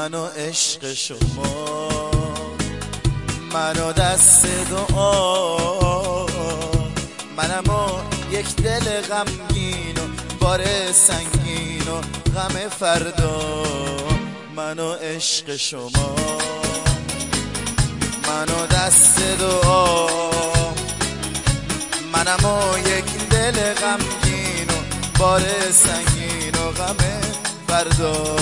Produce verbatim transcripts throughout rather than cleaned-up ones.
من و عشق شما، من و دست دعا، منم و یک دل غمگین و بار سنگین و غم فردا. من و عشق شما، من و دست دعا، منم و یک دل غمگین و بار سنگین و غم فردا.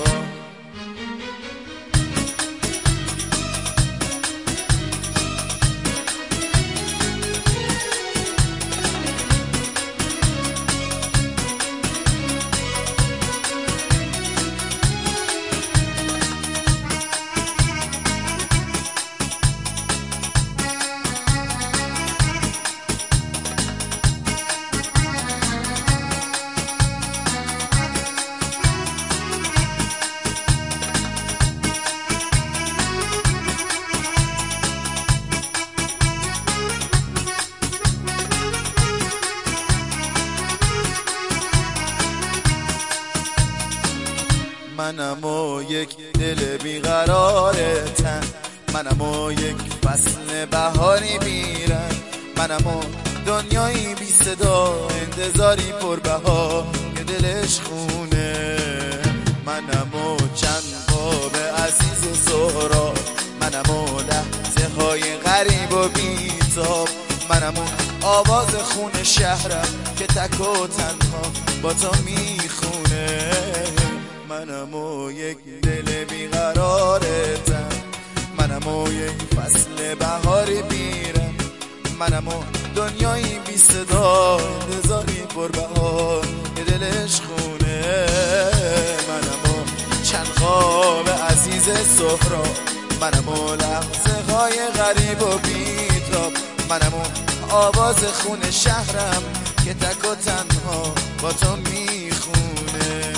منم و یک دل بیقرار تن، منم و یک فصل بهاری بیرن، منم و دنیایی بی صدا، انتظاری پربها که دلش خونه. منم و چند خواب عزیز و سهرا، منم و لحظه های غریب و بیتاب، منم و آواز خون شهرم که تک و تنها با تو میخونه. منم و یک دل بیقرارتم، منم و یک فصل بهاری بیرم، منم و دنیایی بی صدا، انتظاری پربهار که دلش خونه. منم و چند خواب عزیز سهرا، منم و لحظه های غریب و بیتاب، منم و آواز خون شهرم که تک و تنها با تو میخونه.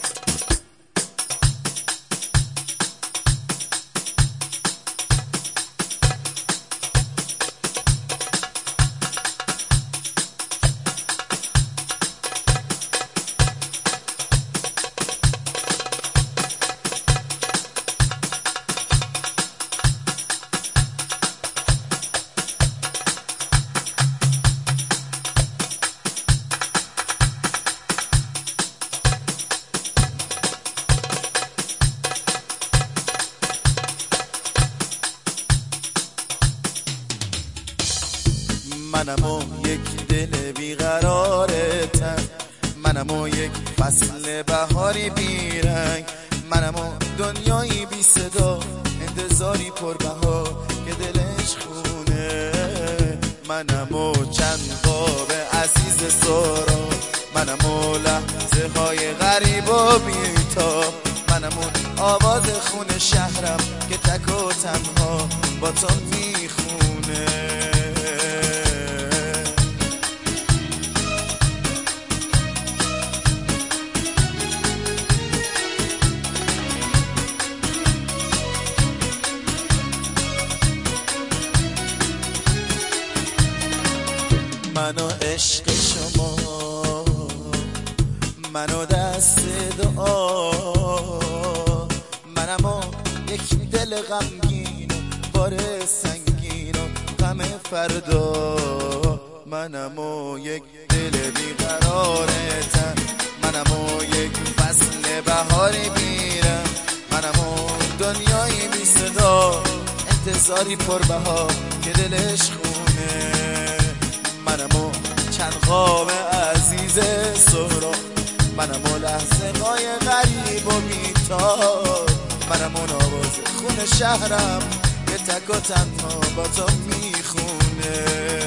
منم و یک دل بیقرارتم، منم و یک فصل بهاری بیرنگ، منم و دنیایی بی صدا، انتظاری پربها که دلش خونه. منم و چند خواب عزیز سهرا، منم و لحظه های غریب و بیتاب، منم و آواز خون شهرم که تک و تنها با تو میخونه. من و عشق شما، من و دست دعا، منم و یک دل غمگین و بار سنگین و غم فردا. منم و یک دل بیقرارتم، منم و یک فصل بهاری بیرم، منم و دنیایی بی صدا، انتظاری پربها که دلش خونه. منم و چند خواب عزیز سهرا، منم و لحظه های غریب و بیتاب، منم و آواز خون شهرم که تک و تنها با تو میخونه.